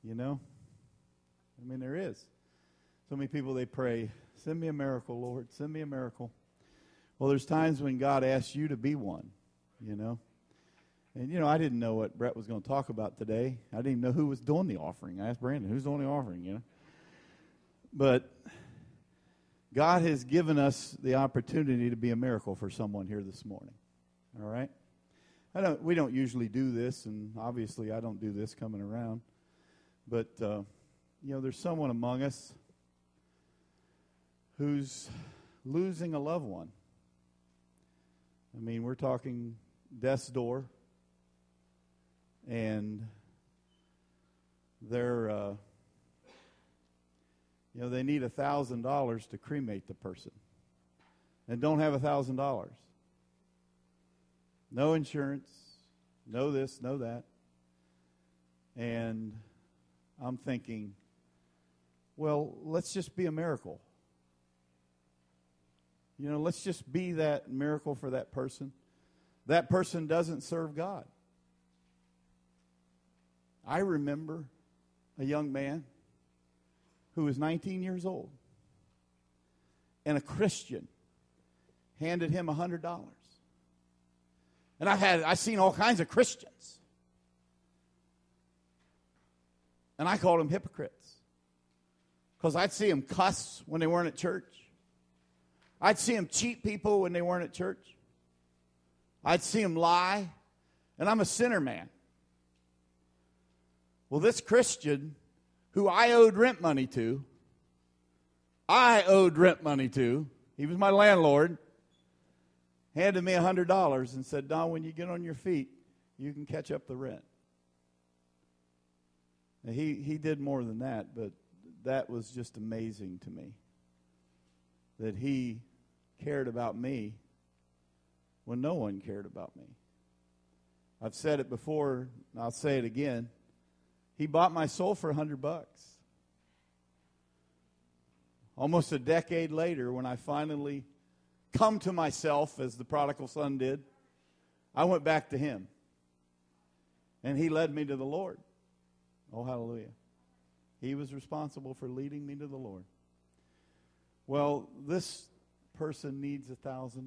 You know? I mean, there is. So many people, they pray, send me a miracle, Lord. Send me a miracle. Well, there's times when God asks you to be one, you know. And, you know, I didn't know what Brett was going to talk about today. I didn't even know who was doing the offering. I asked Brandon, who's doing the offering, you know. But God has given us the opportunity to be a miracle for someone here this morning. All right? We don't usually do this, and obviously I don't do this coming around. But, you know, there's someone among us who's losing a loved one. I mean, we're talking death's door, and they're, you know, they need $1,000 to cremate the person, and don't have $1,000. No insurance, no this, no that. And I'm thinking, well, let's just be a miracle. You know, let's just be that miracle for that person. That person doesn't serve God. I remember a young man who was 19 years old, and a Christian handed him $100. And I seen all kinds of Christians. And I called them hypocrites. Because I'd see them cuss when they weren't at church. I'd see them cheat people when they weren't at church. I'd see them lie. And I'm a sinner man. Well, this Christian who I owed rent money to, he was my landlord, handed me $100 and said, Don, when you get on your feet, you can catch up the rent. Now, he did more than that, but that was just amazing to me, that he cared about me when no one cared about me. I've said it before, and I'll say it again. He bought my soul for $100. Almost a decade later, when I finally come to myself, as the prodigal son did, I went back to him. And he led me to the Lord. Oh, hallelujah. He was responsible for leading me to the Lord. Well, this person needs $1,000.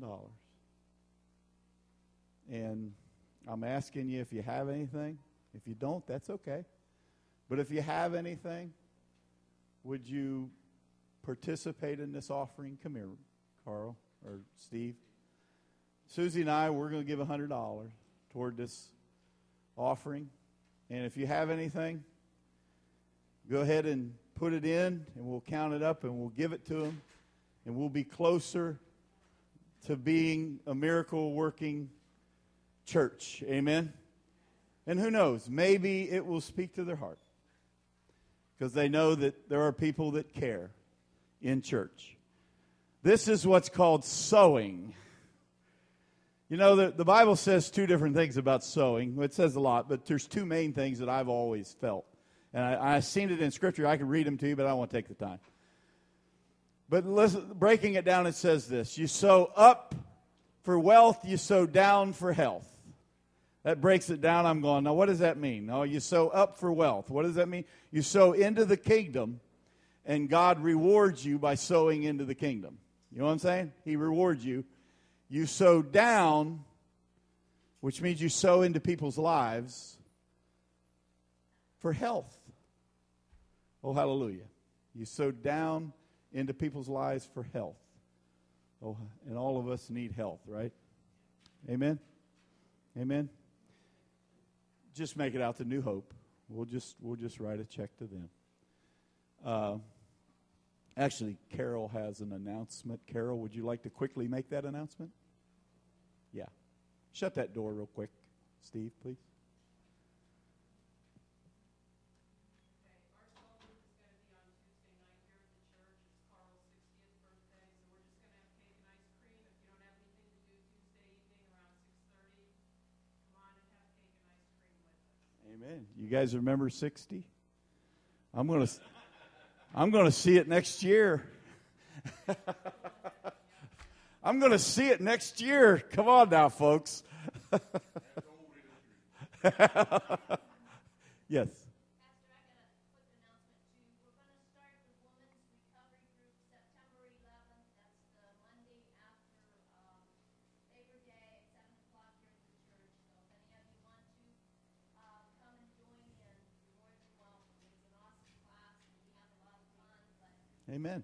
And I'm asking you if you have anything. If you don't, that's okay. But if you have anything, would you participate in this offering? Come here, Carl or Steve. Susie and I, we're going to give $100 toward this offering. And if you have anything, go ahead and put it in, and we'll count it up, and we'll give it to them. And we'll be closer to being a miracle-working church. Amen? And who knows, maybe it will speak to their heart, because they know that there are people that care in church. This is what's called sowing. You know, the Bible says two different things about sowing. It says a lot, but there's two main things that I've always felt. And I've seen it in Scripture. I can read them to you, but I don't want to take the time. But listen, breaking it down, it says this. You sow up for wealth, you sow down for health. That breaks it down. I'm going, now what does that mean? No, you sow up for wealth. What does that mean? You sow into the kingdom, and God rewards you by sowing into the kingdom. You know what I'm saying? He rewards you. You sow down, which means you sow into people's lives for health. Oh, hallelujah. You sow down into people's lives for health. Oh, and all of us need health, right? Amen? Amen? Just make it out to New Hope. We'll just write a check to them. Actually, Carol has an announcement. Carol, would you like to quickly make that announcement? Yeah. Shut that door real quick, Steve, please. Amen. You guys remember 60? I'm going to see it next year. I'm going to see it next year. Come on now, folks. Yes. Amen.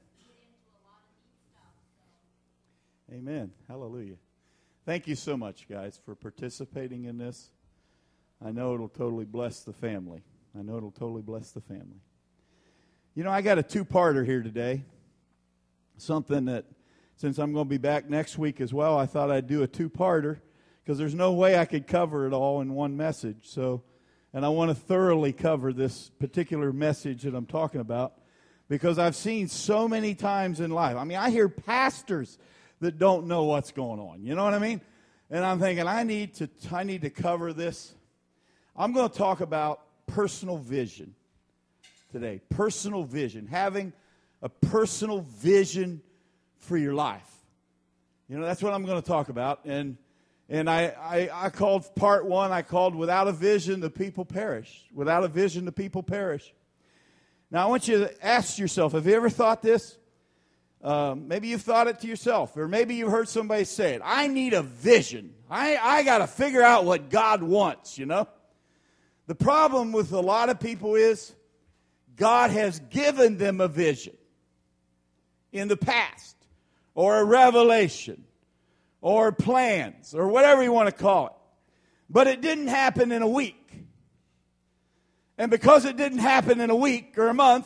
Amen. Hallelujah. Thank you so much, guys, for participating in this. I know it'll totally bless the family. I know it'll totally bless the family. You know, I got a two-parter here today. Something that, since I'm going to be back next week as well, I thought I'd do a two-parter because there's no way I could cover it all in one message. So, and I want to thoroughly cover this particular message that I'm talking about because I've seen so many times in life. I mean, I hear pastors that don't know what's going on. You know what I mean? And I'm thinking, I need to cover this. I'm going to talk about personal vision today. Personal vision. Having a personal vision for your life. You know, that's what I'm going to talk about. And I called part one, I called Without a Vision, the People Perish. Without a vision, the people perish. Now, I want you to ask yourself, have you ever thought this? Maybe you've thought it to yourself, or maybe you've heard somebody say it. I need a vision. I got to figure out what God wants, you know. The problem with a lot of people is God has given them a vision in the past, or a revelation, or plans, or whatever you want to call it. But it didn't happen in a week. And because it didn't happen in a week or a month,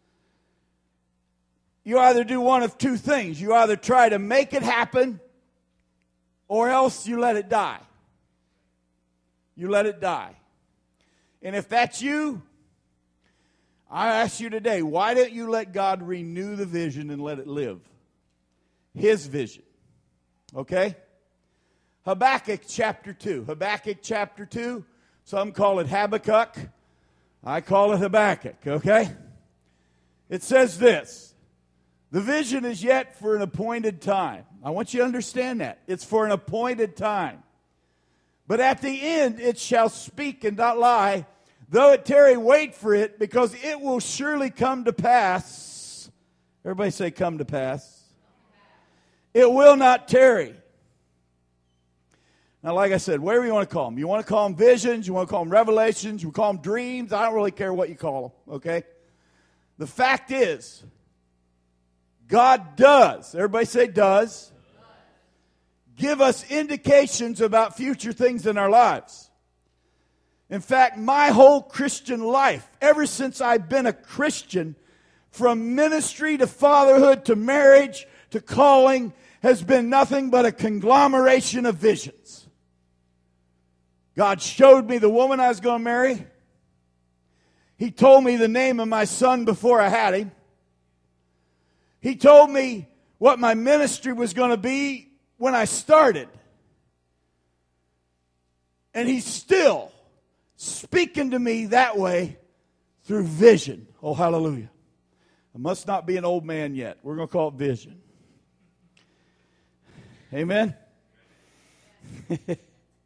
you either do one of two things. You either try to make it happen, or else you let it die. You let it die. And if that's you, I ask you today, why don't you let God renew the vision and let it live? His vision. Okay? Habakkuk chapter 2. Habakkuk chapter 2. Some call it Habakkuk. I call it Habakkuk. Okay? It says this. The vision is yet for an appointed time. I want you to understand that. It's for an appointed time. But at the end it shall speak and not lie. Though it tarry, wait for it, because it will surely come to pass. Everybody say, come to pass. It will not tarry. Now, like I said, whatever you want to call them. You want to call them visions, you want to call them revelations, you call them dreams. I don't really care what you call them, okay? The fact is, God does, everybody say does, give us indications about future things in our lives. In fact, my whole Christian life, ever since I've been a Christian, from ministry to fatherhood to marriage to calling, has been nothing but a conglomeration of visions. God showed me the woman I was going to marry. He told me the name of my son before I had him. He told me what my ministry was going to be when I started. And he's still speaking to me that way through vision. Oh, hallelujah. I must not be an old man yet. We're going to call it vision. Amen? The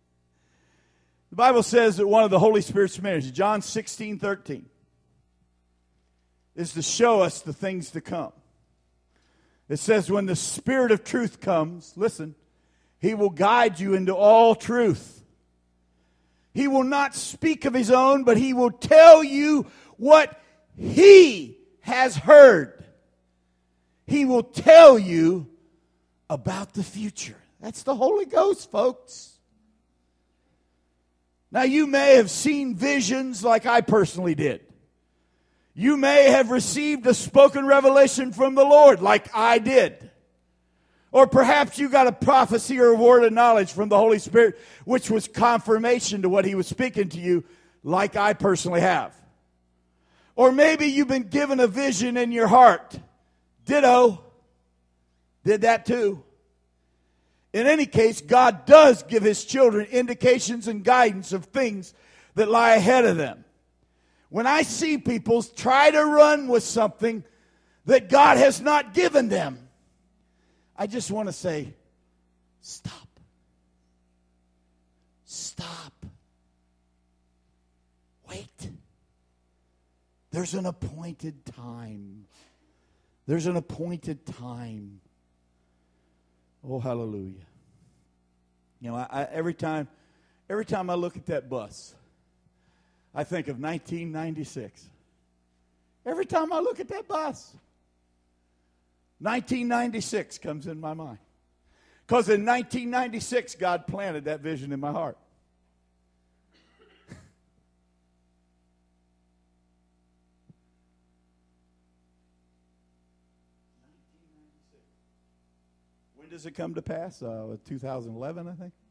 Bible says that one of the Holy Spirit's ministries, John 16:13, is to show us the things to come. It says when the Spirit of truth comes, listen, He will guide you into all truth. He will not speak of His own, but He will tell you what He has heard. He will tell you about the future. That's the Holy Ghost, folks. Now, you may have seen visions like I personally did. You may have received a spoken revelation from the Lord like I did. Or perhaps you got a prophecy or a word of knowledge from the Holy Spirit, which was confirmation to what He was speaking to you, like I personally have. Or maybe you've been given a vision in your heart. Ditto. Did that too. In any case, God does give His children indications and guidance of things that lie ahead of them. When I see people try to run with something that God has not given them, I just want to say, stop. Stop. Wait. There's an appointed time. There's an appointed time. Oh, hallelujah. You know, every time I look at that bus, I think of 1996. Every time I look at that bus, 1996 comes in my mind. Because in 1996, God planted that vision in my heart. When does it come to pass? 2011, I think.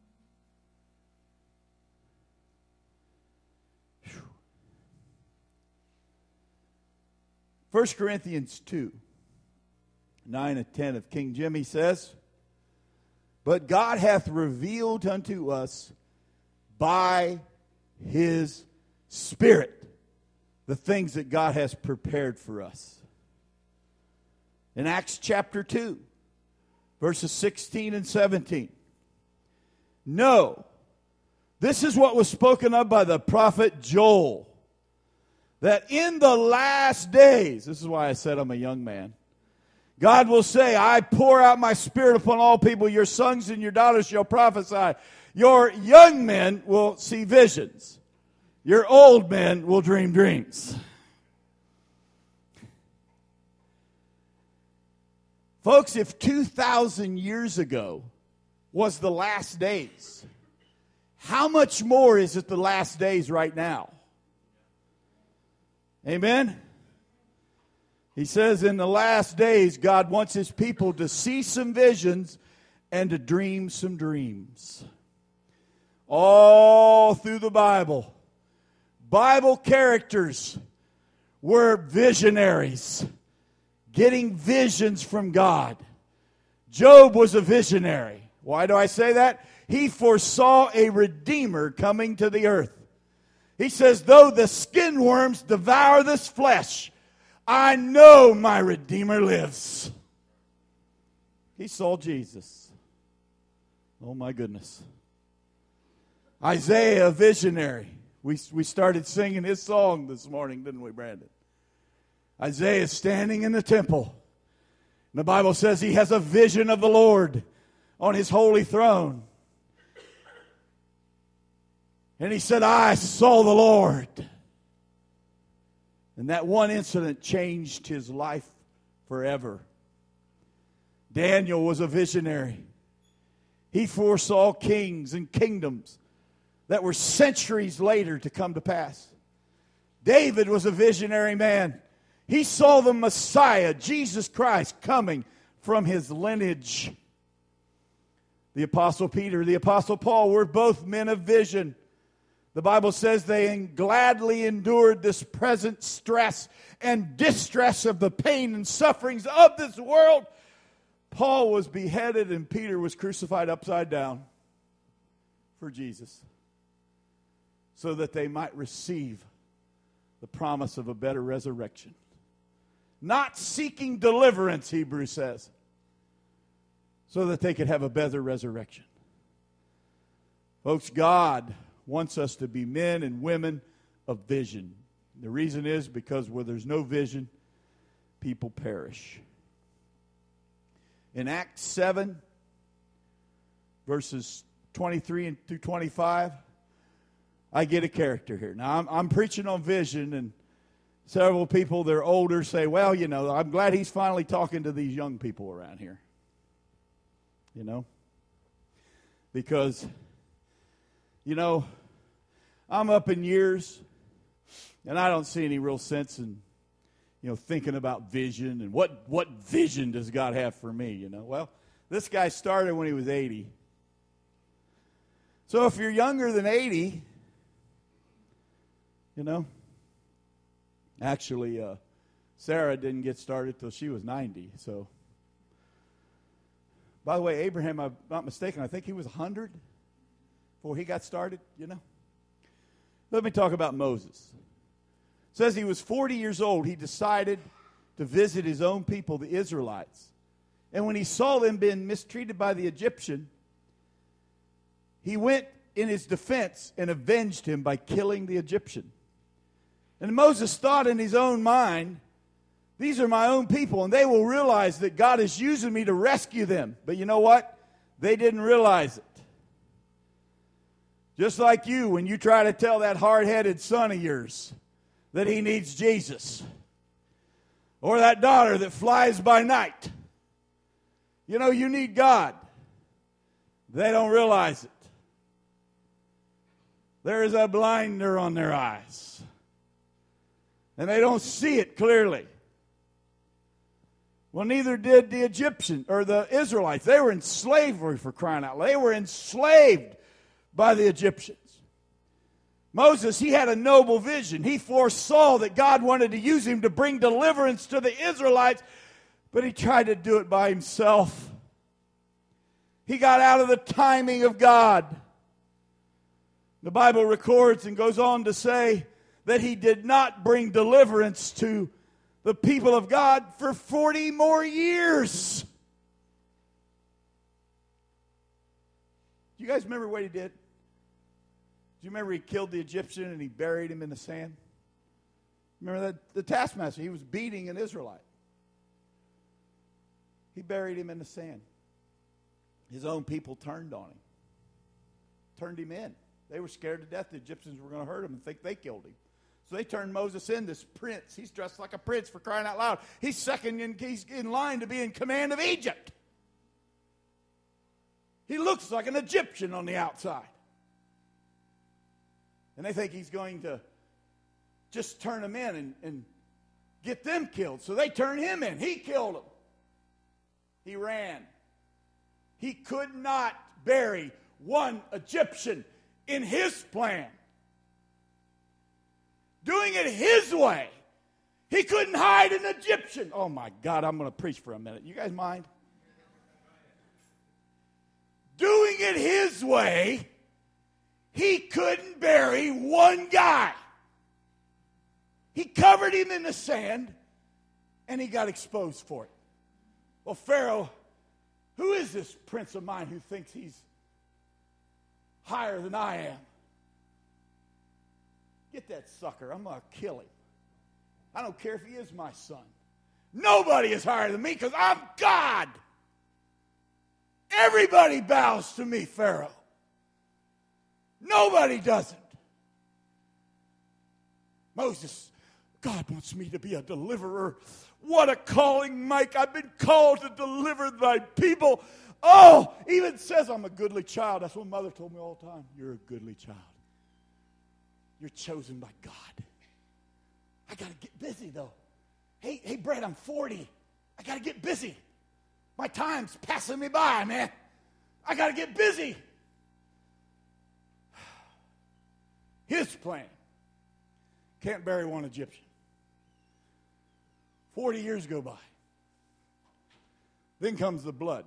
1 Corinthians 2, 9 and 10 of King Jimmy says, "But God hath revealed unto us by His Spirit the things that God has prepared for us." In Acts chapter 2, verses 16 and 17. "No, this is what was spoken of by the prophet Joel, that in the last days," this is why I said I'm a young man, "God will say, I pour out my Spirit upon all people. Your sons and your daughters shall prophesy. Your young men will see visions. Your old men will dream dreams." Folks, if 2,000 years ago was the last days, how much more is it the last days right now? Amen? He says in the last days, God wants His people to see some visions and to dream some dreams. All through the Bible, Bible characters were visionaries, getting visions from God. Job was a visionary. Why do I say that? He foresaw a Redeemer coming to the earth. He says, "Though the skin worms devour this flesh, I know my Redeemer lives." He saw Jesus. Oh my goodness. Isaiah, a visionary. We started singing his song this morning, didn't we, Brandon? Isaiah is standing in the temple. And the Bible says he has a vision of the Lord on His holy throne. And he said, "I saw the Lord." And that one incident changed his life forever. Daniel was a visionary. He foresaw kings and kingdoms that were centuries later to come to pass. David was a visionary man. He saw the Messiah, Jesus Christ, coming from his lineage. The Apostle Peter, the Apostle Paul were both men of vision. The Bible says they gladly endured this present stress and distress of the pain and sufferings of this world. Paul was beheaded and Peter was crucified upside down for Jesus, so that they might receive the promise of a better resurrection. Not seeking deliverance, Hebrews says, so that they could have a better resurrection. Folks, God wants us to be men and women of vision. The reason is because where there's no vision, people perish. In Acts 7, verses 23 through 25, I get a character here. Now, I'm preaching on vision, and several people, they're older, say, "Well, you know, I'm glad he's finally talking to these young people around here." You know? Because, you know, I'm up in years, and I don't see any real sense in, thinking about vision and what vision does God have for me, Well, this guy started when he was 80. So if you're younger than 80, actually, Sarah didn't get started till she was 90. So, by the way, Abraham, I'm not mistaken, I think he was 100 before he got started, Let me talk about Moses. It says he was 40 years old. He decided to visit his own people, the Israelites. And when he saw them being mistreated by the Egyptian, he went in his defense and avenged him by killing the Egyptian. And Moses thought in his own mind, these are my own people, and they will realize that God is using me to rescue them. But you know what? They didn't realize it. Just like you, when you try to tell that hard-headed son of yours that he needs Jesus, or that daughter that flies by night You know, you need God. They don't realize it. There is a blinder on their eyes. And they don't see it clearly. Well, neither did the Egyptians or the Israelites. They were in slavery, for crying out loud. They were enslaved by the Egyptians. Moses, he had a noble vision. He foresaw that God wanted to use him to bring deliverance to the Israelites, but he tried to do it by himself. He got out of the timing of God. The Bible records and goes on to say that he did not bring deliverance to the people of God for 40 more years. Do you guys remember what he did? Do you remember he killed the Egyptian and he buried him in the sand? Remember that? The taskmaster, he was beating an Israelite. He buried him in the sand. His own people turned on him. Turned him in. They were scared to death the Egyptians were going to hurt him and think they killed him. So they turned Moses in, this prince. He's dressed like a prince, for crying out loud. He's in line to be in command of Egypt. He looks like an Egyptian on the outside. And they think he's going to just turn them in and get them killed. So they turn him in. He killed them. He ran. He could not bury one Egyptian in his plan. Doing it his way. He couldn't hide an Egyptian. Oh my God, I'm going to preach for a minute. You guys mind? Doing it his way, he couldn't bury one guy. He covered him in the sand, and he got exposed for it. Well, Pharaoh, who is this prince of mine who thinks he's higher than I am? Get that sucker. I'm going to kill him. I don't care if he is my son. Nobody is higher than me because I'm God. Everybody bows to me, Pharaoh. Nobody doesn't. Moses, God wants me to be a deliverer. What a calling, Mike. I've been called to deliver thy people. Oh, even says I'm a goodly child. That's what Mother told me all the time. You're a goodly child. You're chosen by God. I got to get busy, though. Hey, Brett, I'm 40. I got to get busy. My time's passing me by, man. I got to get busy. His plan. Can't bury one Egyptian. 40 years go by. Then comes the blood.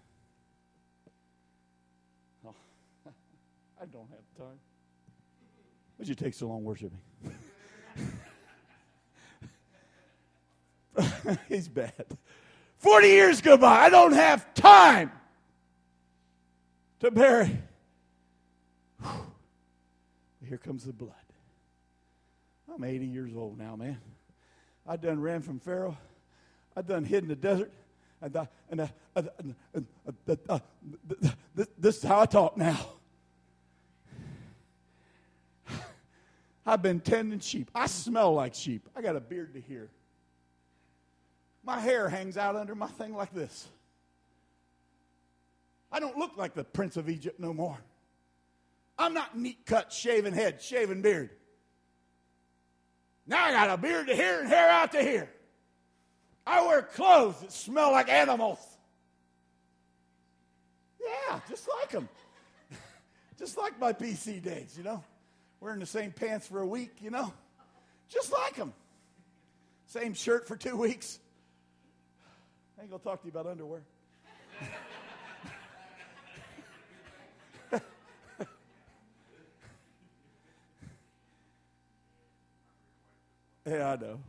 Oh, I don't have time. Why'd you take so long worshiping? He's bad. 40 years go by. I don't have time to bury. Here comes the blood. I'm 80 years old now, man. I done ran from Pharaoh. I done hid in the desert. This is how I talk now. I've been tending sheep. I smell like sheep. I got a beard to here. My hair hangs out under my thing like this. I don't look like the Prince of Egypt no more. I'm not neat cut, shaven head, shaven beard. Now I got a beard to here and hair out to here. I wear clothes that smell like animals. Yeah, just like them. Just like my PC days, you know. Wearing the same pants for a week, you know. Just like them. Same shirt for 2 weeks. I ain't going to talk to you about underwear. Yeah, I know.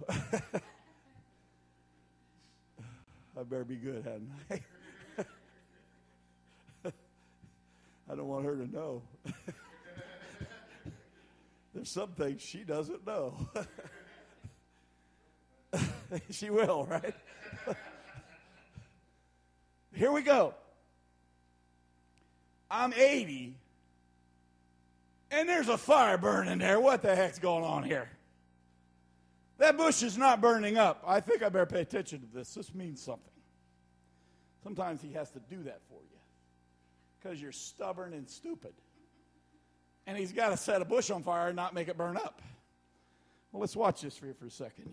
I better be good, hadn't I? I don't want her to know. There's some things she doesn't know. She will, right? Here we go. I'm 80, and there's a fire burning there. What the heck's going on here? That bush is not burning up. I think I better pay attention to this. This means something. Sometimes he has to do that for you because you're stubborn and stupid. And he's got to set a bush on fire and not make it burn up. Well, let's watch this for you for a second,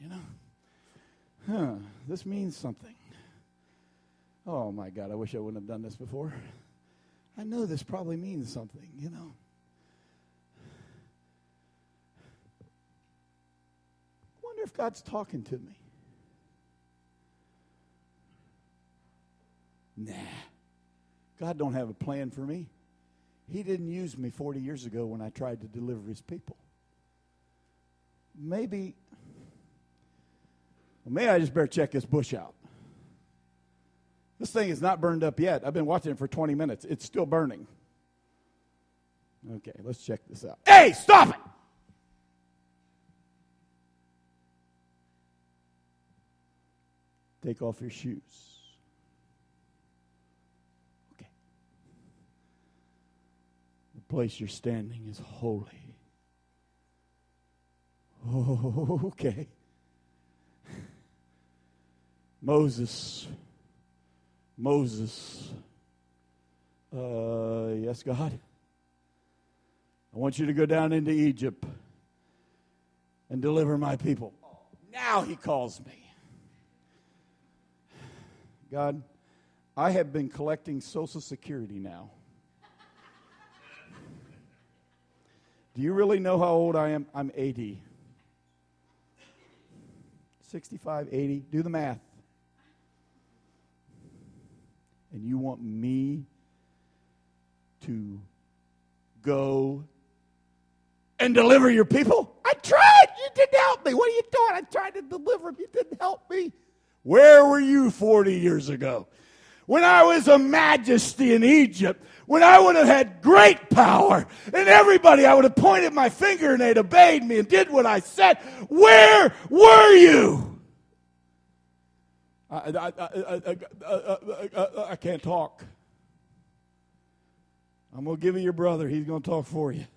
This means something. Oh, my God, I wish I wouldn't have done this before. I know this probably means something, I wonder if God's talking to me. Nah. God don't have a plan for me. He didn't use me 40 years ago when I tried to deliver his people. Maybe I just better check this bush out. This thing is not burned up yet. I've been watching it for 20 minutes. It's still burning. Okay, let's check this out. Hey, stop it! Take off your shoes. Okay. The place you're standing is holy. Oh, okay. Moses. Yes, God. I want you to go down into Egypt and deliver my people. Now he calls me. God, I have been collecting Social Security now. Do you really know how old I am? I'm 80. 65, 80. Do the math. And you want me to go and deliver your people? I tried. You didn't help me. What are you doing? I tried to deliver them. You didn't help me. Where were you 40 years ago? When I was a majesty in Egypt, when I would have had great power, and everybody, I would have pointed my finger and they'd obeyed me and did what I said. Where were you? I can't talk. I'm going to give you your brother. He's going to talk for you.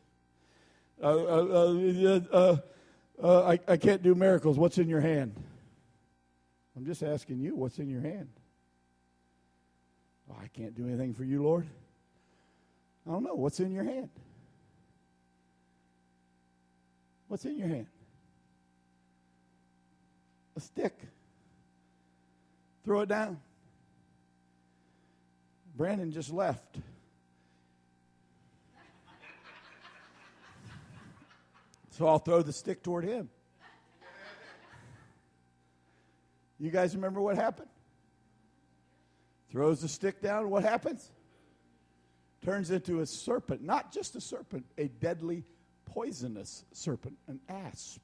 I can't do miracles. What's in your hand? I'm just asking you, what's in your hand? Oh, I can't do anything for you, Lord. I don't know. What's in your hand? What's in your hand? A stick. Throw it down. Brandon just left. So I'll throw the stick toward him. You guys remember what happened? Throws the stick down. What happens? Turns into a serpent. Not just a serpent, a deadly, poisonous serpent, an asp.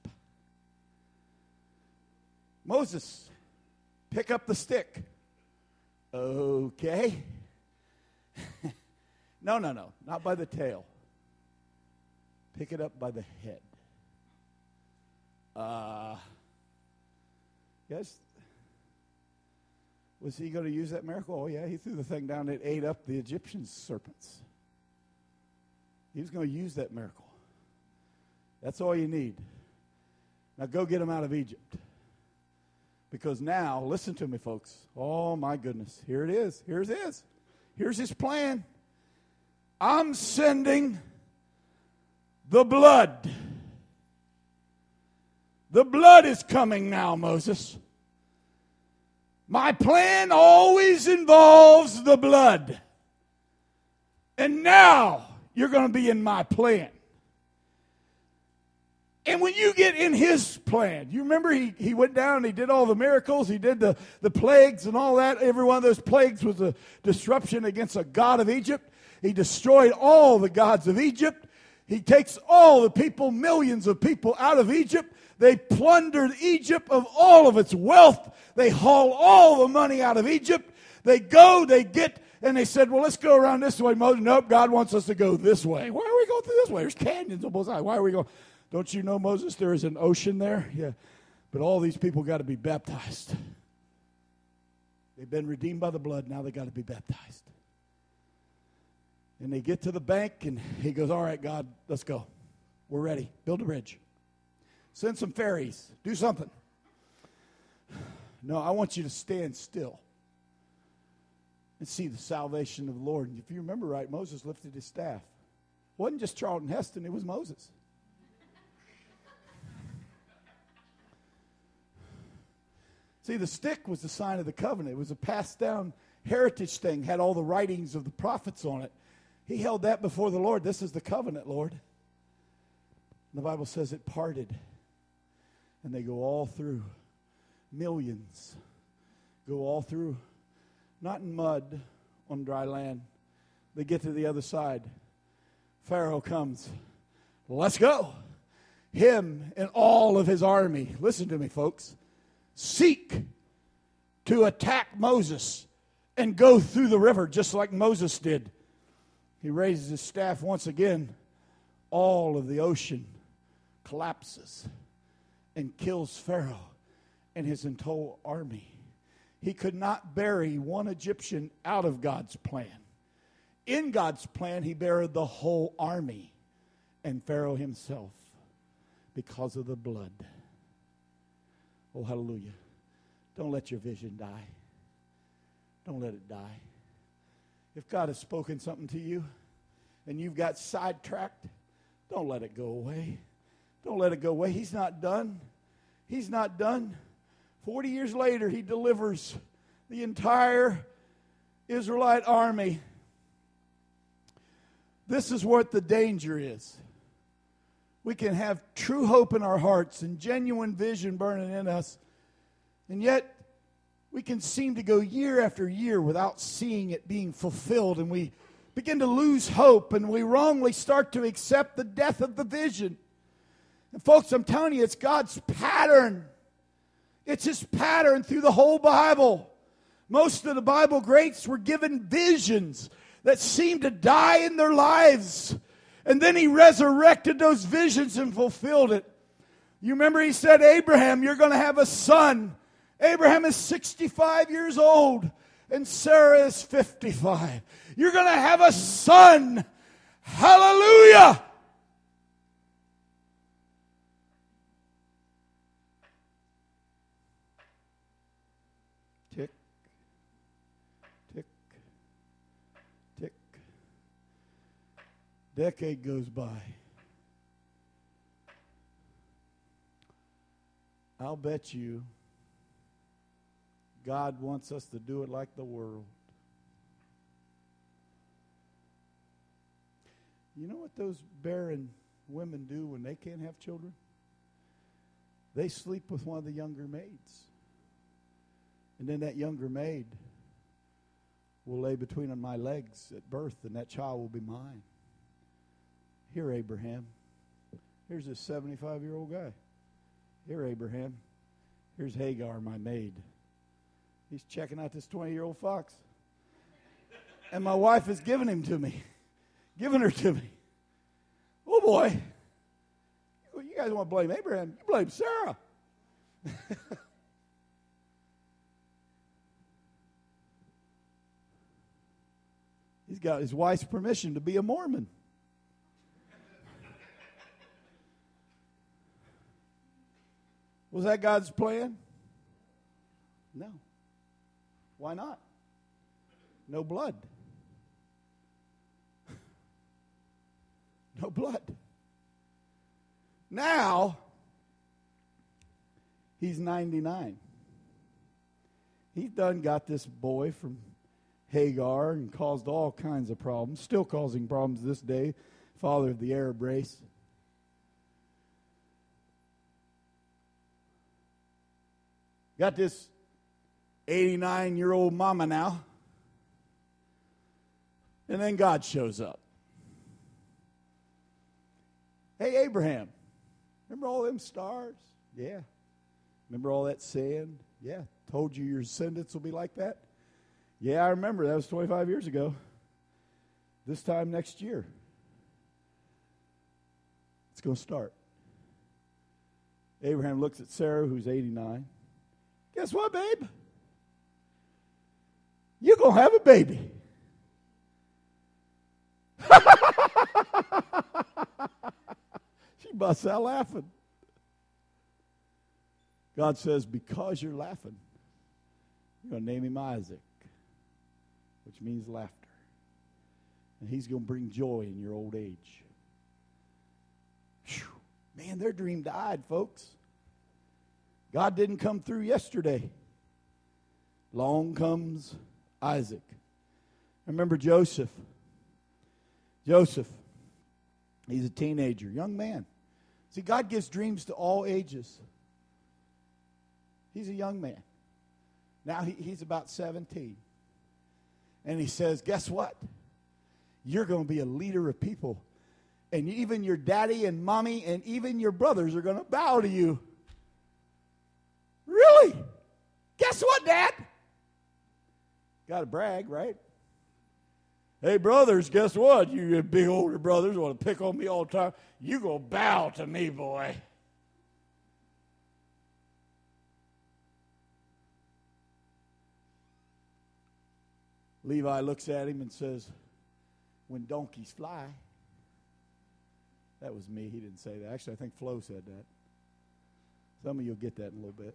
Moses, pick up the stick. Okay. No, not by the tail. Pick it up by the head. Yes. Was he going to use that miracle? Oh, yeah, he threw the thing down. It ate up the Egyptian serpents. He was going to use that miracle. That's all you need. Now go get him out of Egypt. Because now, listen to me, folks. Oh, my goodness. Here it is. Here's his. Here's his plan. I'm sending the blood. The blood is coming now, Moses. My plan always involves the blood. And now you're going to be in my plan. And when you get in his plan, you remember he went down and he did all the miracles. He did the plagues and all that. Every one of those plagues was a disruption against a god of Egypt. He destroyed all the gods of Egypt. He takes all the people, millions of people out of Egypt. They plundered Egypt of all of its wealth. They haul all the money out of Egypt. They go, they get, and they said, well, let's go around this way. Moses, nope, God wants us to go this way. Why are we going through this way? There's canyons on both sides. Why are we going? Don't you know, Moses, there is an ocean there? Yeah. But all these people got to be baptized. They've been redeemed by the blood. Now they got to be baptized. And they get to the bank, and he goes, all right, God, let's go. We're ready. Build a bridge. Send some ferries. Do something. No, I want you to stand still. and see the salvation of the Lord. And if you remember right, Moses lifted his staff. It wasn't just Charlton Heston, it was Moses. See, the stick was the sign of the covenant. It was a passed down heritage thing, had all the writings of the prophets on it. He held that before the Lord. This is the covenant, Lord. And the Bible says it parted. And they go all through. Millions go all through. Not in mud on dry land. They get to the other side. Pharaoh comes. Let's go. Him and all of his army. Listen to me, folks. Seek to attack Moses and go through the river just like Moses did. He raises his staff once again. All of the ocean collapses and kills Pharaoh and his entire army. He could not bury one Egyptian out of God's plan. In God's plan, he buried the whole army and Pharaoh himself because of the blood. Oh, hallelujah. Don't let your vision die. Don't let it die. If God has spoken something to you and you've got sidetracked, don't let it go away. Don't let it go away. He's not done. He's not done. 40 years later, he delivers the entire Israelite army. This is what the danger is. We can have true hope in our hearts and genuine vision burning in us, and yet we can seem to go year after year without seeing it being fulfilled, and we begin to lose hope, and we wrongly start to accept the death of the vision. And folks, I'm telling you, it's God's pattern. It's His pattern through the whole Bible. Most of the Bible greats were given visions that seemed to die in their lives. And then He resurrected those visions and fulfilled it. You remember He said, Abraham, you're going to have a son. Abraham is 65 years old and Sarah is 55. You're going to have a son. Hallelujah. Tick, tick, tick. Decade goes by. I'll bet you God wants us to do it like the world. You know what those barren women do when they can't have children? They sleep with one of the younger maids. And then that younger maid will lay between my legs at birth, and that child will be mine. Here, Abraham. Here's this 75-year-old guy. Here, Abraham. Here's Hagar, my maid. He's checking out this 20-year-old fox. And my wife has given him to me. Given her to me. Oh, boy. You guys want to blame Abraham. You blame Sarah. He's got his wife's permission to be a Mormon. Was that God's plan? No. Why not? No blood. No blood. Now, he's 99. He's done got this boy from Hagar and caused all kinds of problems. Still causing problems this day. Father of the Arab race. Got this 89-year-old mama now. And then God shows up. Hey, Abraham, remember all them stars? Yeah. Remember all that sand? Yeah. Told you your descendants will be like that? Yeah, I remember. That was 25 years ago. This time next year. It's going to start. Abraham looks at Sarah, who's 89. Guess what, babe? You're going to have a baby. She busts out laughing. God says, because you're laughing, you're going to name him Isaac, which means laughter. And He's going to bring joy in your old age. Whew. Man, their dream died, folks. God didn't come through yesterday. Long comes Isaac. I remember Joseph. Joseph, he's a teenager, young man. See, God gives dreams to all ages. He's a young man. Now he's about 17. And he says, guess what? You're going to be a leader of people. And even your daddy and mommy and even your brothers are going to bow to you. Really? Guess what, Dad? Got to brag, right? Hey, brothers, guess what? You big older brothers want to pick on me all the time. You go bow to me, boy. Levi looks at him and says, when donkeys fly. That was me. He didn't say that. Actually, I think Flo said that. Some of you will get that in a little bit.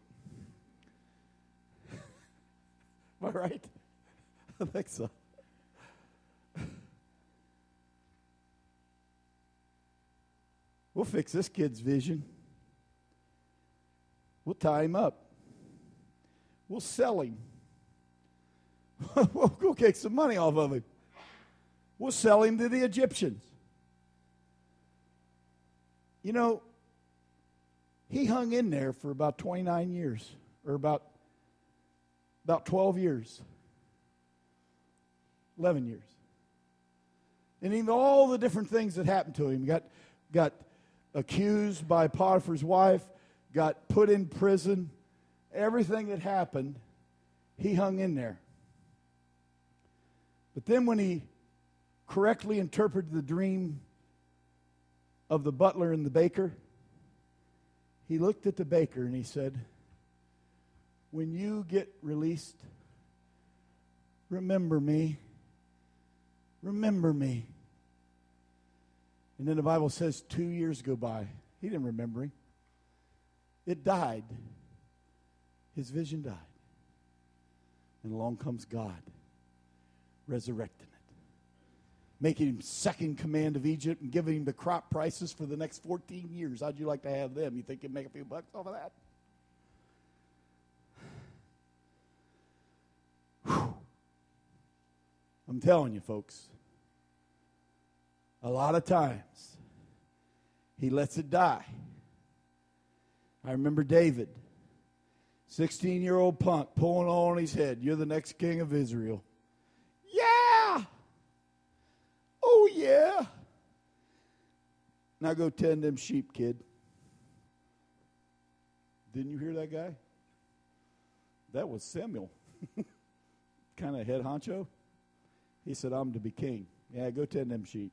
Am I right? I think so. We'll fix this kid's vision. We'll tie him up. We'll sell him. We'll take some money off of him. We'll sell him to the Egyptians. You know, he hung in there for about 29 years, or about 12 years. 11 years. And even all the different things that happened to him. Got accused by Potiphar's wife, got put in prison. Everything that happened, he hung in there. But then when he correctly interpreted the dream of the butler and the baker, he looked at the baker and he said, when you get released, remember me. Remember me. And then the Bible says 2 years go by. He didn't remember him. It died. His vision died. And along comes God, resurrecting it, making him second command of Egypt and giving him the crop prices for the next 14 years. How'd you like to have them? You think you'd make a few bucks off of that? Whew. I'm telling you, folks, a lot of times he lets it die. I remember David, 16-year-old punk, pulling on his head. You're the next king of Israel. Yeah. Oh, yeah. Now go tend them sheep, kid. Didn't you hear that guy? That was Samuel. Kind of head honcho. He said, I'm to be king. Yeah, go tend them sheep.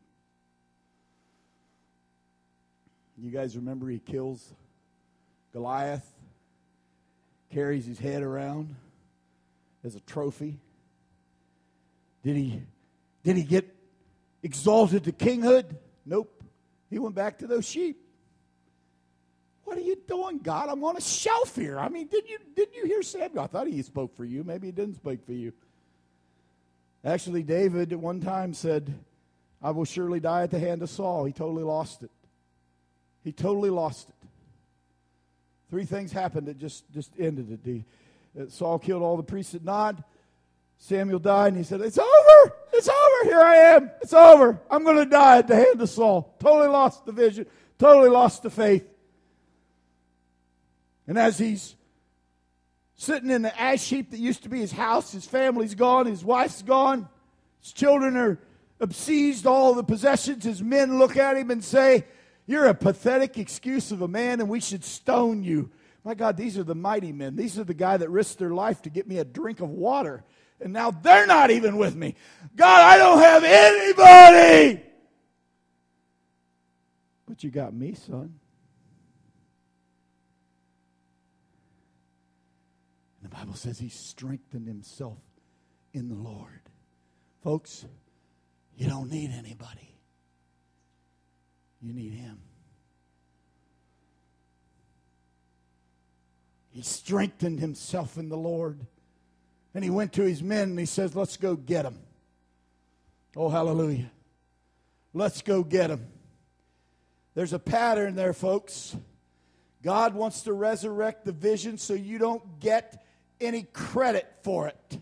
You guys remember he kills Goliath, carries his head around as a trophy. Did he get exalted to kinghood? Nope. He went back to those sheep. What are you doing, God? I'm on a shelf here. I mean, didn't you hear Samuel? I thought he spoke for you. Maybe he didn't speak for you. Actually, David at one time said, I will surely die at the hand of Saul. He totally lost it. He totally lost it. 3 things happened that just ended it. Saul killed all the priests at Nod. Samuel died, and he said, it's over. It's over. Here I am. It's over. I'm going to die at the hand of Saul. Totally lost the vision. Totally lost the faith. And as he's sitting in the ash heap that used to be his house, his family's gone, his wife's gone, his children are obsessed, all the possessions, his men look at him and say, you're a pathetic excuse of a man, and we should stone you. My God, these are the mighty men. These are the guy that risked their life to get me a drink of water. And now they're not even with me. God, I don't have anybody. But you got me, son. And the Bible says he strengthened himself in the Lord. Folks, you don't need anybody. You need him. He strengthened himself in the Lord. And he went to his men and he says, let's go get him. Oh, hallelujah. Let's go get them. There's a pattern there, folks. God wants to resurrect the vision so you don't get any credit for it.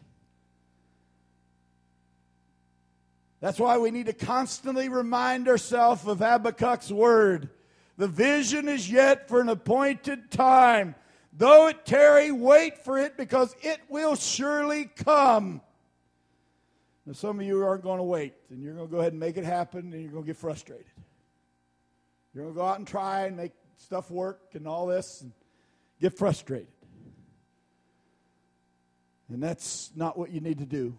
That's why we need to constantly remind ourselves of Habakkuk's word. The vision is yet for an appointed time. Though it tarry, wait for it, because it will surely come. Now, some of you aren't going to wait, and you're going to go ahead and make it happen, and you're going to get frustrated. You're going to go out and try and make stuff work and all this, and get frustrated. And that's not what you need to do.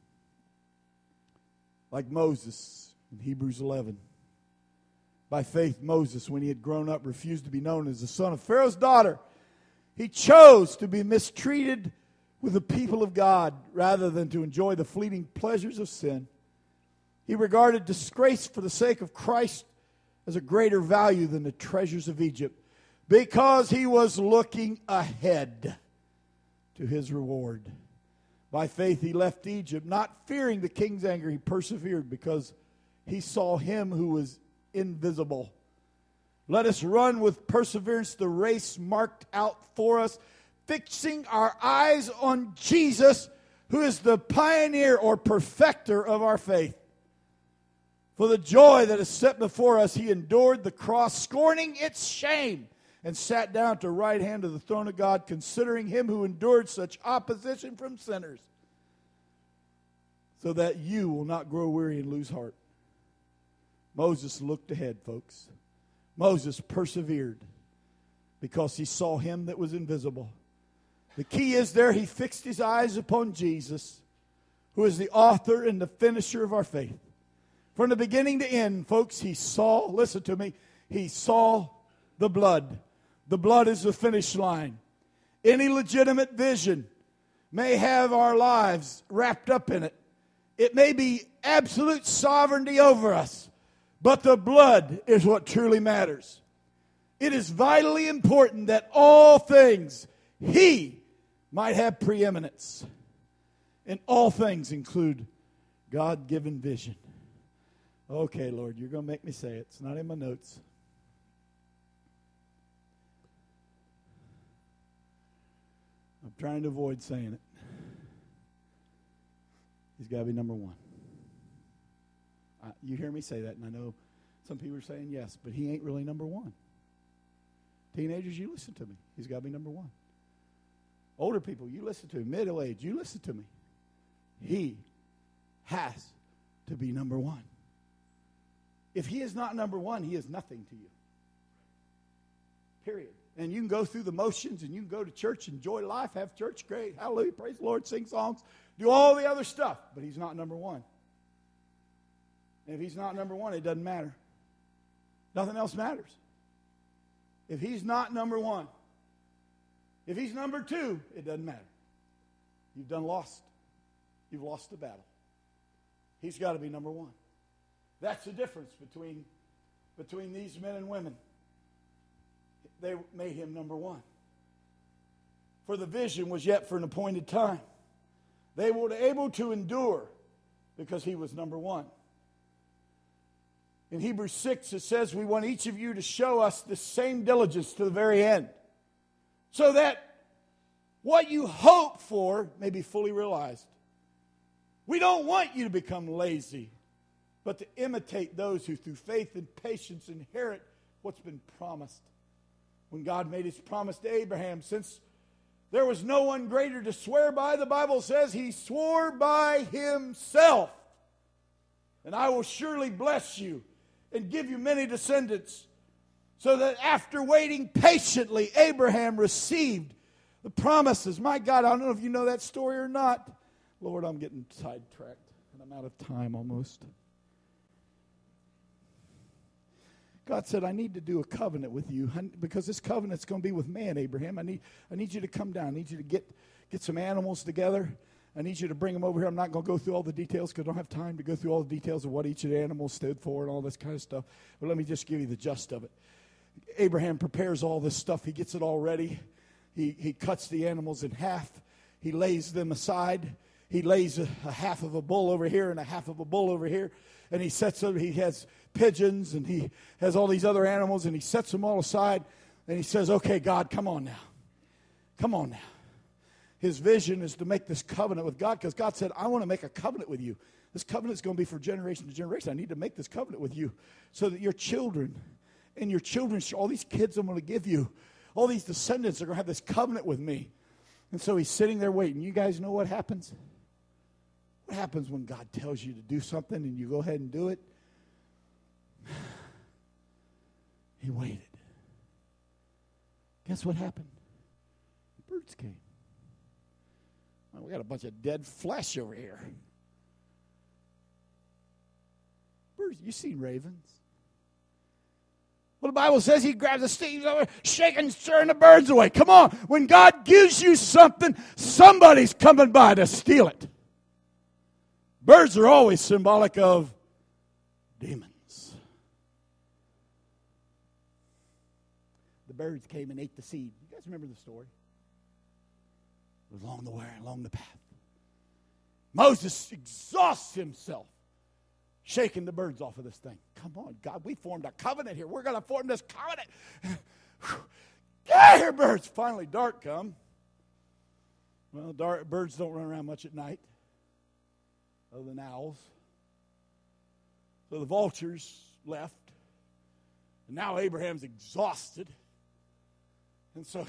Like Moses in Hebrews 11. By faith, Moses, when he had grown up, refused to be known as the son of Pharaoh's daughter. He chose to be mistreated with the people of God rather than to enjoy the fleeting pleasures of sin. He regarded disgrace for the sake of Christ as a greater value than the treasures of Egypt, because he was looking ahead to his reward. By faith he left Egypt, not fearing the king's anger. He persevered because he saw him who was invisible. Let us run with perseverance the race marked out for us, fixing our eyes on Jesus, who is the pioneer or perfecter of our faith. For the joy that is set before us, he endured the cross, scorning its shame, and sat down at the right hand of the throne of God, considering him who endured such opposition from sinners, so that you will not grow weary and lose heart. Moses looked ahead, folks. Moses persevered because he saw him that was invisible. The key is there, he fixed his eyes upon Jesus, who is the author and the finisher of our faith. From the beginning to end, folks, he saw, listen to me, he saw the blood. The blood is the finish line. Any legitimate vision may have our lives wrapped up in it. It may be absolute sovereignty over us, but the blood is what truly matters. It is vitally important that all things he might have preeminence. And all things include God-given vision. Okay, Lord, you're going to make me say it. It's not in my notes. I'm trying to avoid saying it. He's got to be number one. You hear me say that, and I know some people are saying yes, but he ain't really number one. Teenagers, you listen to me. He's got to be number one. Older people, you listen to me. Middle age, you listen to me. He has to be number one. If he is not number one, he is nothing to you. Period. And you can go through the motions, and you can go to church, enjoy life, have church, great, hallelujah, praise the Lord, sing songs, do all the other stuff, but he's not number one. And if he's not number one, it doesn't matter. Nothing else matters. If he's not number one, if he's number two, it doesn't matter. You've lost the battle. He's got to be number one. That's the difference between these men and women. They made him number one. For the vision was yet for an appointed time. They were able to endure because he was number one. In Hebrews 6, it says, we want each of you to show us the same diligence to the very end, so that what you hope for may be fully realized. We don't want you to become lazy, but to imitate those who through faith and patience inherit what's been promised. When God made his promise to Abraham, since there was no one greater to swear by, the Bible says he swore by himself. And I will surely bless you and give you many descendants, so that after waiting patiently, Abraham received the promises. My God, I don't know if you know that story or not. Lord, I'm getting sidetracked, and I'm out of time almost. God said, I need to do a covenant with you, because this covenant's going to be with man, Abraham. I need you to come down. I need you to get some animals together. I need you to bring them over here. I'm not going to go through all the details because I don't have time to go through all the details of what each of the animals stood for and all this kind of stuff. But let me just give you the gist of it. Abraham prepares all this stuff. He gets it all ready. He cuts the animals in half. He lays them aside. he lays a half of a bull over here and a half of a bull over here. And he has pigeons and he has all these other animals and he sets them all aside. And he says, okay, God, come on now. Come on now. His vision is to make this covenant with God because God said, I want to make a covenant with you. This covenant is going to be for generation to generation. I need to make this covenant with you so that your children and your children, all these kids I'm going to give you, all these descendants are going to have this covenant with me. And so he's sitting there waiting. You guys know what happens? What happens when God tells you to do something and you go ahead and do it? He waited. Guess what happened? The birds came. Well, we got a bunch of dead flesh over here. Birds, you seen ravens? Well, the Bible says he grabs a stick, he's over shaking, stirring the birds away. Come on. When God gives you something, somebody's coming by to steal it. Birds are always symbolic of demons. The birds came and ate the seed. You guys remember the story? It was along the way, along the path. Moses exhausts himself shaking the birds off of this thing. Come on, God, we formed a covenant here. We're going to form this covenant. Get out of here, birds. Finally, dark come. Well, birds don't run around much at night, other than owls. So the vultures left. And now Abraham's exhausted. And so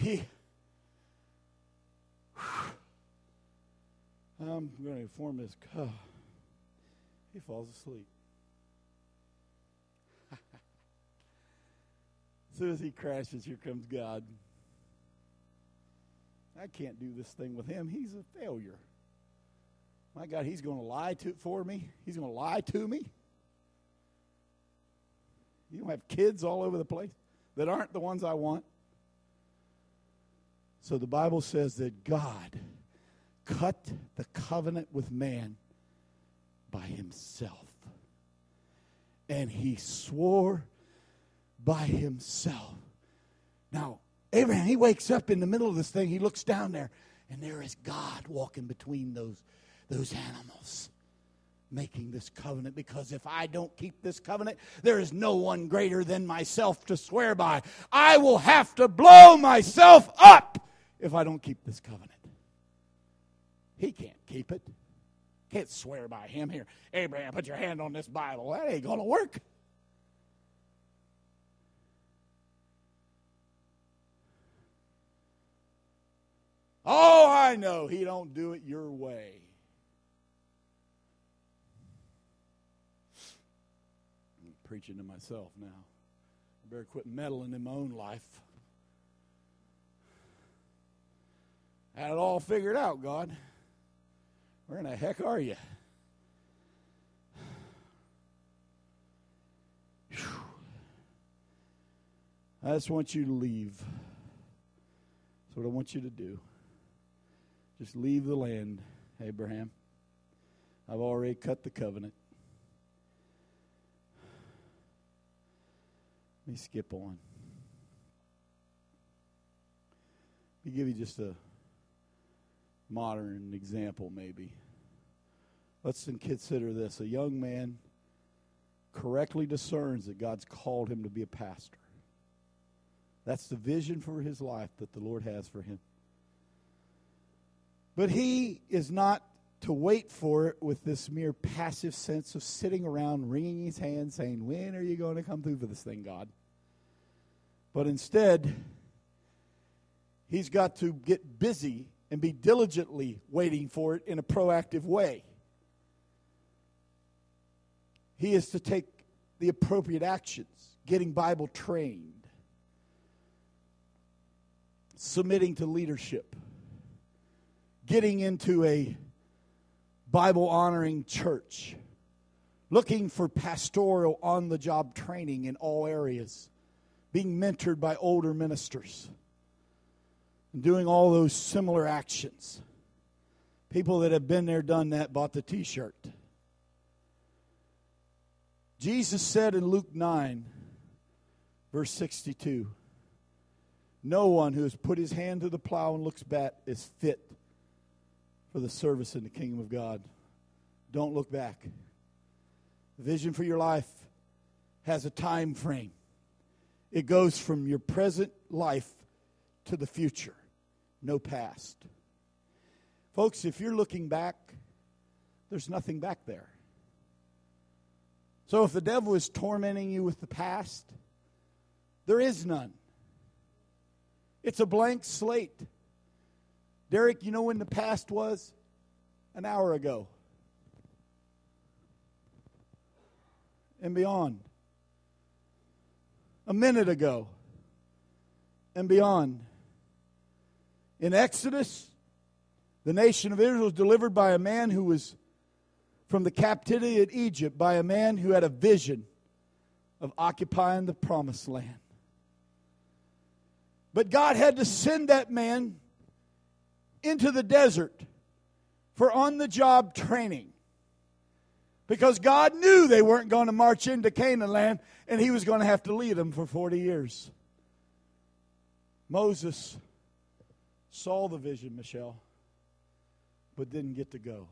I'm going to form this covenant. He falls asleep. As soon as he crashes, here comes God. I can't do this thing with him. He's a failure. My God, he's going to lie for me. He's going to lie to me. You don't have kids all over the place that aren't the ones I want. So the Bible says that God cut the covenant with man by himself. And he swore by himself. Now, Abraham, he wakes up in the middle of this thing. He looks down there, and there is God walking between those animals, making this covenant. Because if I don't keep this covenant, there is no one greater than myself to swear by. I will have to blow myself up if I don't keep this covenant. He can't keep it. Can't swear by him. Here, Abraham, put your hand on this Bible. That ain't going to work. Oh, I know. He don't do it your way. I'm preaching to myself now. I better quit meddling in my own life. I had it all figured out, God. Where in the heck are you? Whew. I just want you to leave. That's what I want you to do. Just leave the land, Abraham. I've already cut the covenant. Let me skip on. Let me give you just a modern example, maybe. Let's consider this. A young man correctly discerns that God's called him to be a pastor. That's the vision for his life that the Lord has for him. But he is not to wait for it with this mere passive sense of sitting around, wringing his hands, saying, when are you going to come through for this thing, God? But instead, he's got to get busy and be diligently waiting for it in a proactive way. He is to take the appropriate actions, getting Bible trained, submitting to leadership, getting into a Bible-honoring church, looking for pastoral on-the-job training in all areas, being mentored by older ministers, and doing all those similar actions. People that have been there, done that, bought the t-shirt. Jesus said in Luke 9, verse 62, no one who has put his hand to the plow and looks back is fit for the service in the kingdom of God. Don't look back. The vision for your life has a time frame. It goes from your present life to the future. No past. Folks, if you're looking back, there's nothing back there. So if the devil is tormenting you with the past, there is none. It's a blank slate. Derek, you know when the past was? An hour ago. And beyond. A minute ago. And beyond. In Exodus, the nation of Israel was delivered by a man who was from the captivity at Egypt, by a man who had a vision of occupying the promised land. But God had to send that man into the desert for on-the-job training. Because God knew they weren't going to march into Canaan land, and He was going to have to lead them for 40 years. Moses saw the vision, Michelle, but didn't get to go.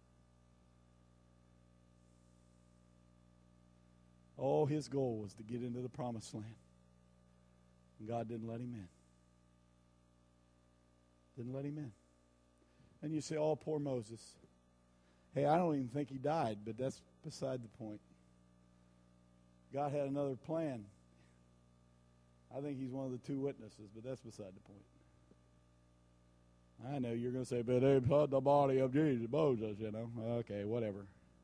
Oh, his goal was to get into the promised land. And God didn't let him in. Didn't let him in. And you say, oh, poor Moses. Hey, I don't even think he died, but that's beside the point. God had another plan. I think he's one of the two witnesses, but that's beside the point. I know you're going to say, but they put the body of Jesus, Moses, you know. Okay, whatever.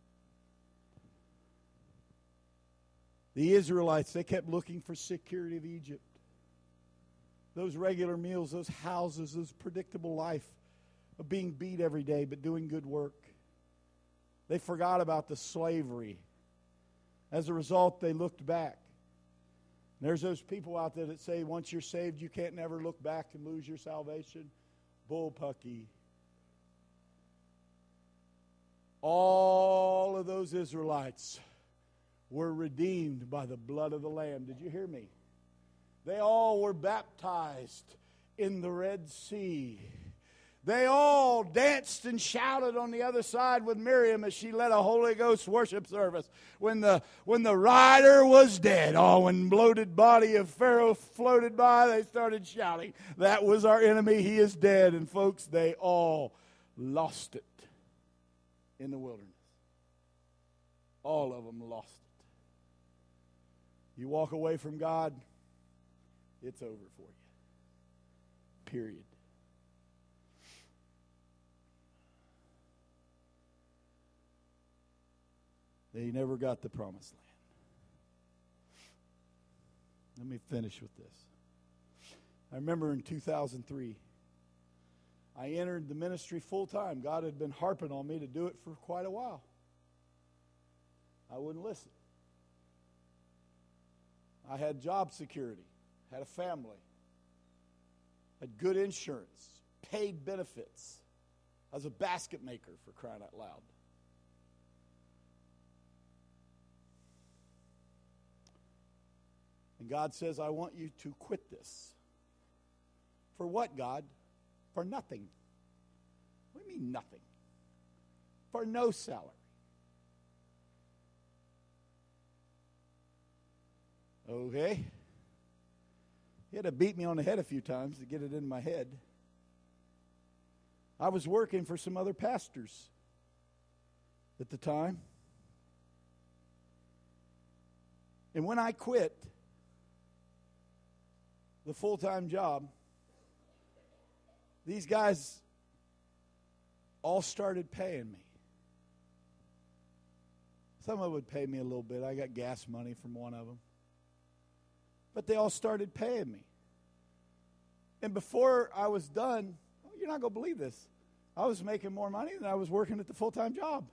The Israelites, they kept looking for security of Egypt. Those regular meals, those houses, those predictable life of being beat every day but doing good work. They forgot about the slavery. As a result, they looked back. And there's those people out there that say once you're saved, you can't never look back and lose your salvation. Bullpucky. All of those Israelites were redeemed by the blood of the Lamb. Did you hear me? They all were baptized in the Red Sea. They all danced and shouted on the other side with Miriam as she led a Holy Ghost worship service. When the rider was dead, when the bloated body of Pharaoh floated by, they started shouting, that was our enemy, he is dead. And folks, they all lost it in the wilderness. All of them lost it. You walk away from God, it's over for you. Period. They never got the promised land. Let me finish with this. I remember in 2003, I entered the ministry full time. God had been harping on me to do it for quite a while. I wouldn't listen. I had job security, had a family, had good insurance, paid benefits. I was a basket maker, for crying out loud. And God says, I want you to quit this. For what, God? For nothing. What do you mean nothing? For no salary. Okay. He had to beat me on the head a few times to get it in my head. I was working for some other pastors at the time. And when I quit the full-time job, these guys all started paying me. Some of them would pay me a little bit. I got gas money from one of them. But they all started paying me. And before I was done, you're not going to believe this, I was making more money than I was working at the full-time job.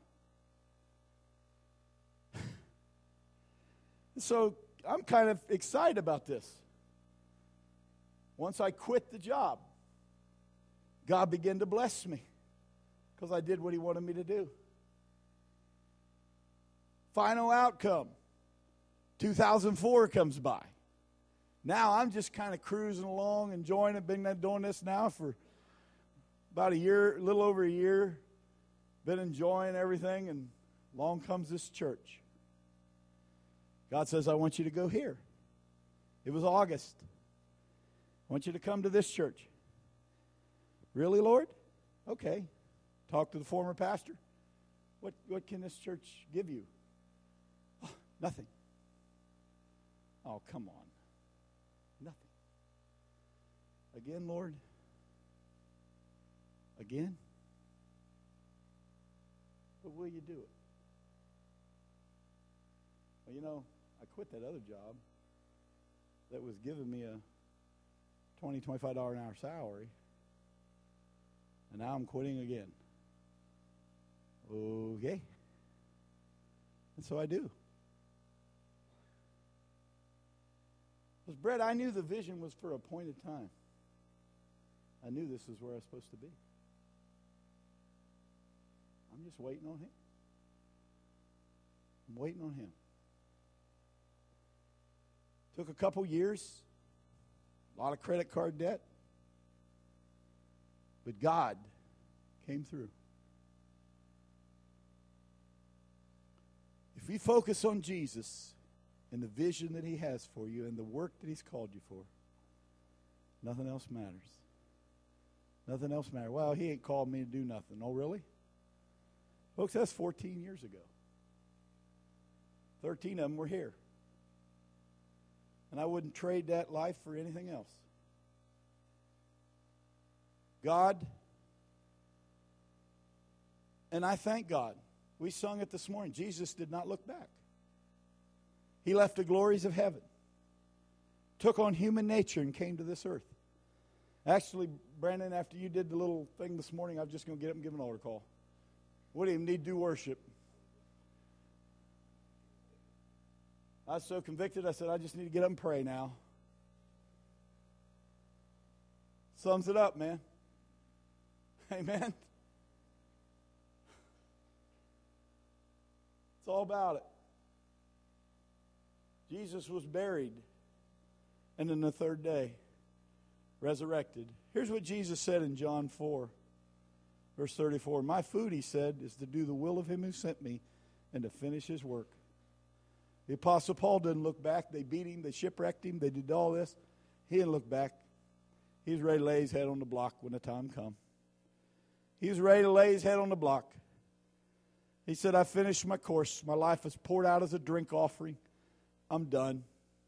So I'm kind of excited about this. Once I quit the job, God began to bless me because I did what He wanted me to do. Final outcome, 2004 comes by. Now I'm just kind of cruising along, enjoying it, been doing this now for about a year, a little over a year, been enjoying everything, and along comes this church. God says, I want you to go here. It was August. I want you to come to this church. Really, Lord? Okay. Talk to the former pastor. What can this church give you? Oh, nothing. Oh, come on. Nothing. Again, Lord? Again? But will you do it? Well, you know, I quit that other job that was giving me a $20, $25 an hour salary, and now I'm quitting again. Okay. And so I do. Because, Brett, I knew the vision was for a appointed time. I knew this is where I was supposed to be. I'm just waiting on him. I'm waiting on him. Took a couple years, a lot of credit card debt, but God came through. If you focus on Jesus and the vision that he has for you and the work that he's called you for, nothing else matters. Nothing else matters. Well, he ain't called me to do nothing. Oh, really? Folks, that's 14 years ago. 13 of them were here. And I wouldn't trade that life for anything else. God, and I thank God. We sung it this morning. Jesus did not look back. He left the glories of heaven, took on human nature, and came to this earth. Actually, Brandon, after you did the little thing this morning, I'm just going to get up and give an altar call. We didn't even need to do worship. I was so convicted, I said, I just need to get up and pray now. Sums it up, man. Amen. It's all about it. Jesus was buried, and then the third day, resurrected. Here's what Jesus said in John 4, verse 34. My food, he said, is to do the will of him who sent me and to finish his work. The Apostle Paul didn't look back. They beat him. They shipwrecked him. They did all this. He didn't look back. He was ready to lay his head on the block when the time come. He was ready to lay his head on the block. He said, I finished my course. My life is poured out as a drink offering. I'm done.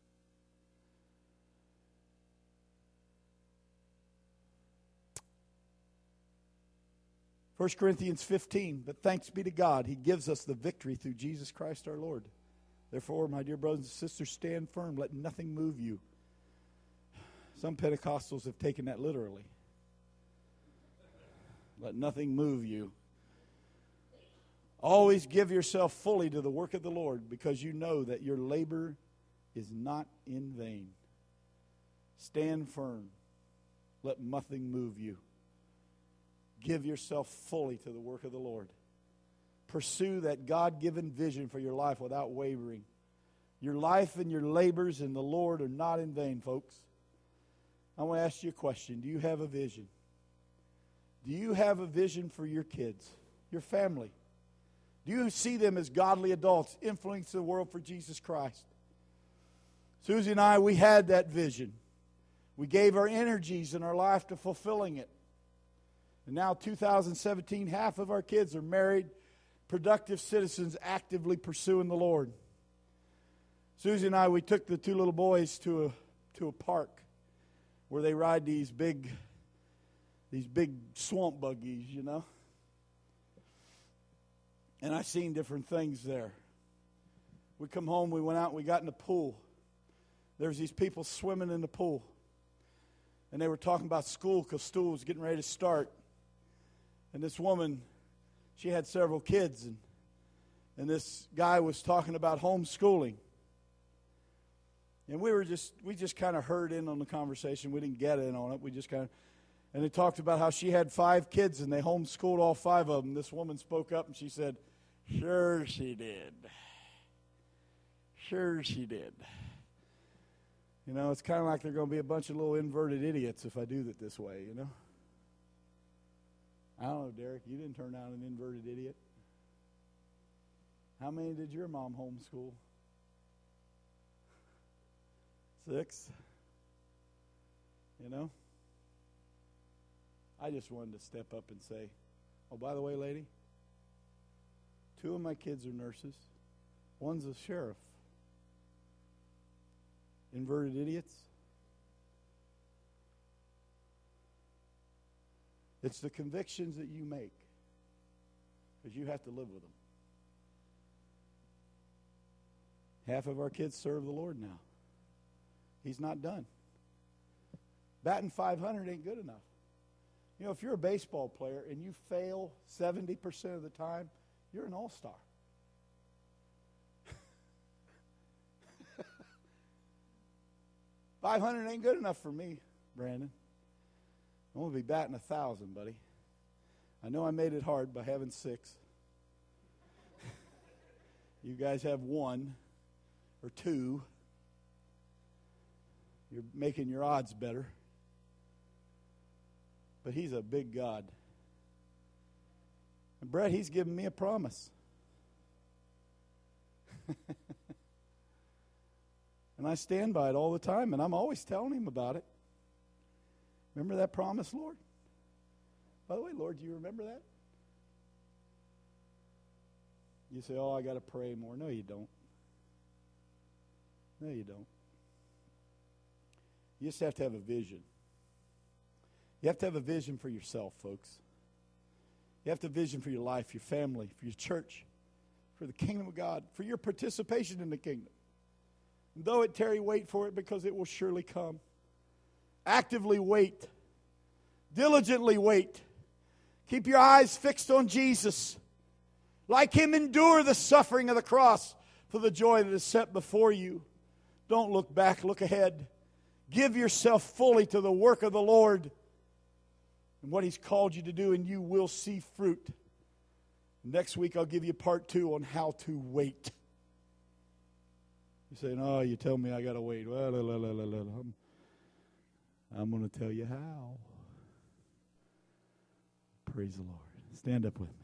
First Corinthians 15, but thanks be to God, he gives us the victory through Jesus Christ our Lord. Therefore, my dear brothers and sisters, stand firm. Let nothing move you. Some Pentecostals have taken that literally. Let nothing move you. Always give yourself fully to the work of the Lord, because you know that your labor is not in vain. Stand firm. Let nothing move you. Give yourself fully to the work of the Lord. Pursue that God-given vision for your life without wavering. Your life and your labors in the Lord are not in vain, folks. I want to ask you a question. Do you have a vision? Do you have a vision for your kids, your family? Do you see them as godly adults influencing the world for Jesus Christ? Susie and I, we had that vision. We gave our energies in our life to fulfilling it. And now 2017, half of our kids are married, productive citizens actively pursuing the Lord. Susie and I, we took the two little boys to a park where they ride these big swamp buggies, you know. And I seen different things there. We come home, we went out, we got in the pool. There's these people swimming in the pool. And they were talking about school because school was getting ready to start. And this woman, she had several kids. And this guy was talking about homeschooling. And we just kind of heard in on the conversation. We didn't get in on it. We just kind of, and they talked about how she had 5 kids and they homeschooled all 5 of them. This woman spoke up and she said, "Sure she did. Sure she did." You know, it's kind of like they're going to be a bunch of little inverted idiots if I do it this way, you know. I don't know, Derek, you didn't turn out an inverted idiot. How many did your mom homeschool? 6. You know? I just wanted to step up and say, oh, by the way, lady, 2 of my kids are nurses. One's a sheriff. Inverted idiots? It's the convictions that you make, because you have to live with them. Half of our kids serve the Lord now. He's not done. Batting 500 ain't good enough. You know, if you're a baseball player and you fail 70% of the time, you're an all-star. 500 ain't good enough for me, Brandon. I'm going to be batting 1,000, buddy. I know I made it hard by having 6. You guys have 1 or 2. You're making your odds better. But he's a big God. And Brett, he's given me a promise. And I stand by it all the time, and I'm always telling him about it. Remember that promise, Lord? By the way, Lord, do you remember that? You say, oh, I got to pray more. No, you don't. No, you don't. You just have to have a vision. You have to have a vision for yourself, folks. You have to have a vision for your life, your family, for your church, for the kingdom of God, for your participation in the kingdom. And though it tarry, wait for it, because it will surely come. Actively wait. Diligently wait. Keep your eyes fixed on Jesus. Like him, endure the suffering of the cross for the joy that is set before you. Don't look back, look ahead. Give yourself fully to the work of the Lord and what he's called you to do, and you will see fruit. Next week I'll give you part 2 on how to wait. You say, no, you tell me I got to wait. Well, I'm going to tell you how. Praise the Lord. Stand up with me.